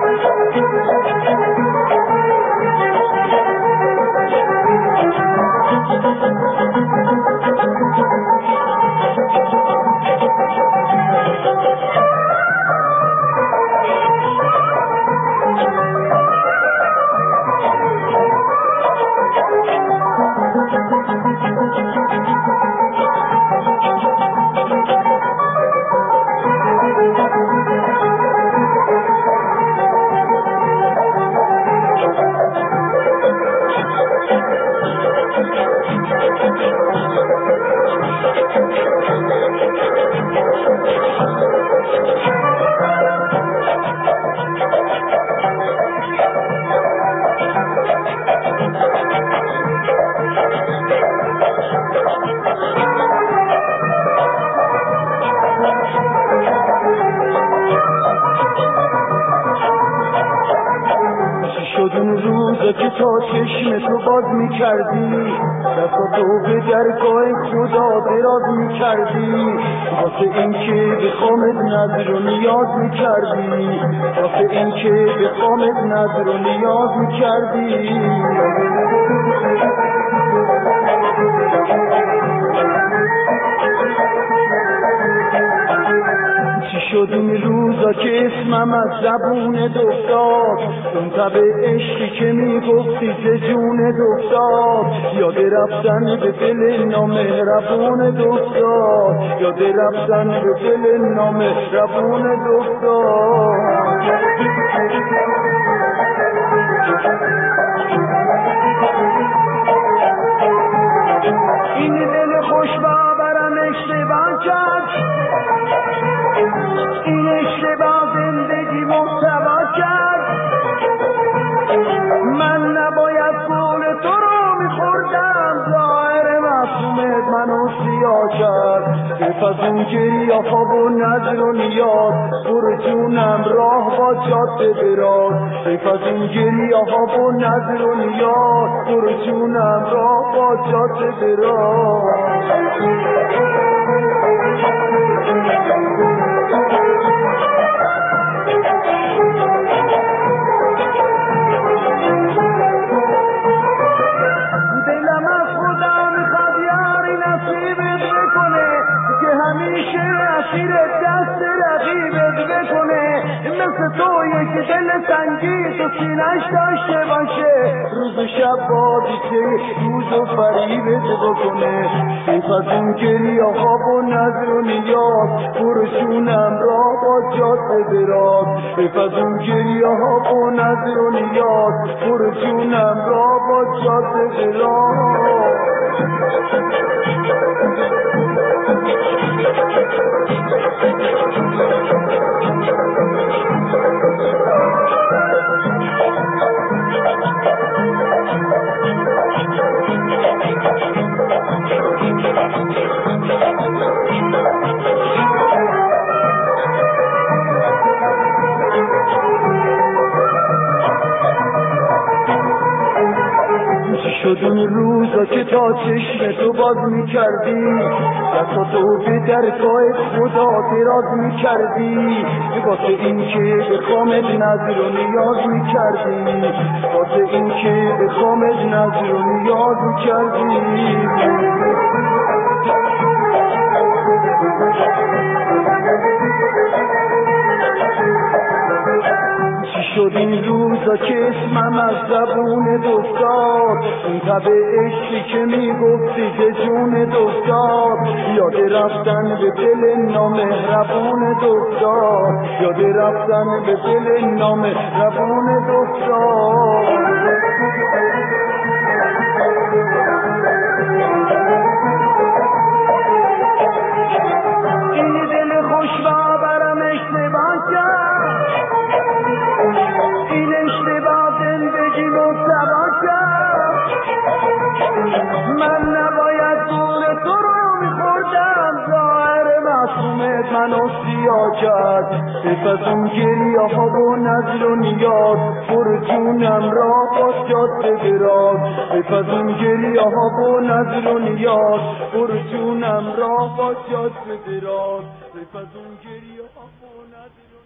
اون روزا که تا چشم تو باز میکردی دستاتو به درگاه خدا دراز میکردی واسه این که بخوامت نظر و نیاز میکردی واسه این که بخوامت نظر و نیاز میکردی چی شد این روزا که اسمم از زبون دفتاد اون تب عشقی که میگفتی ز جون دفتاد یاد رفتن به دل نامهربون دفتاد یاد رفتن به دل نامهربون دفتاد این دل خوش برم اشتباه کرد این اشتباه زندگی محتوا کرد من نباید گول تو رو میخوردم ظاهر معصومت منو سیاه کرد بپس اون گریه خواب و نظر و نیاز برو جونم راه با جاده دراز بپس اون گریه خواب و نظر و نیاز برو جونم راه با جاده دراز اسیر دست رقیبت بکنه مثل تو یک دل سنگی تو سینه‌اش داشته باشه روز و شب بازیچه روز و فریبت بکنه بپس اون گریه خواب و نظر و نیاز برو جونم راه با جاده دراز بپس اون گریه خواب و نظر و نیاز برو جونم راه با جاده دراز شد اون روزا که تا چشم تو باز میکردی دستاتو به درگاه خدا دراز میکردی واسه این که بخوامت نظر و نیاز میکردی واسه این که بخوامت نظر و نیاز میکردی شد این روزا که اسمم از زبون دفتاد اون تب عشقی که میگفتی ز جون دفتاد یاد رفتن به دل نامهربون دفتاد یاد رفتن به دل نامهربون دفتاد این دل خوش برم اشتباه کرد این اشتباه زندگی محتوا کرد من نباید گول تو رو میخوردم ظاهر معصومت منو سیاه کرد بپس اون گریه خواب و نظر و نیاز برو جونم راه با جاده دراز بپس اون گریه خواب و نظر و نیاز برو جونم راه با جاده دراز بپس اون گریه خواب و نظر